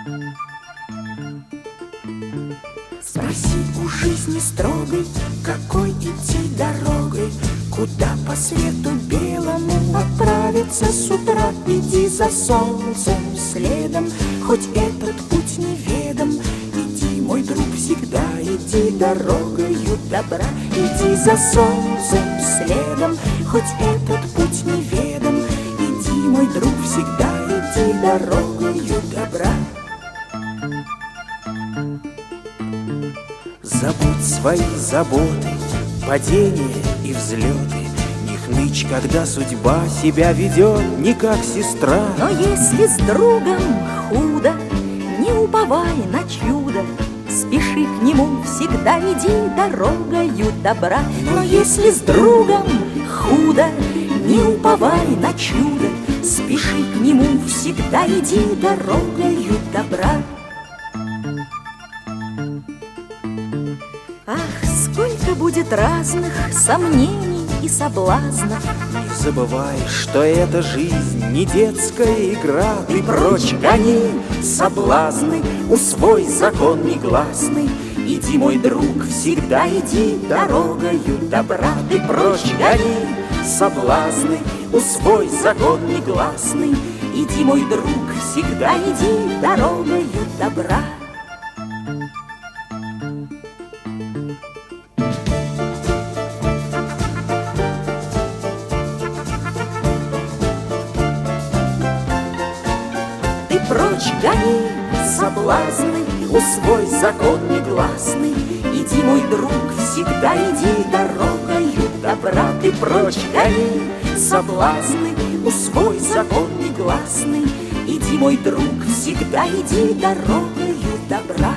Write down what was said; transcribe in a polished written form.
Спроси у жизни строгой, какой идти дорогой, куда по свету белому отправиться с утра. Иди за солнцем следом, хоть этот путь неведом. Иди, мой друг, всегда иди дорогою добра. Иди за солнцем следом, хоть этот путь неведом. Иди, мой друг, всегда иди дорогою добра. Забудь свои заботы, падения и взлеты. Не хнычь, когда судьба себя ведет не как сестра. Но если с другом худо, не уповай на чудо. Спеши к нему, всегда иди дорогою добра. Но если с другом худо, не уповай на чудо. Спеши к нему, всегда иди дорогою добра. Ах, сколько будет разных сомнений и соблазнов. Не забывай, что эта жизнь не детская игра. Ты прочь гони соблазны, усвой закон негласный. Иди, мой друг, всегда иди дорогою добра. Ты прочь гони соблазны, усвой закон негласный. Иди, мой друг, всегда иди дорогою добра. Прочь гони соблазны, усвой закон негласный. Иди, мой друг, всегда иди дорогою добра. Ты прочь гони соблазны, усвой закон негласный. Иди, мой друг, всегда иди дорогою добра.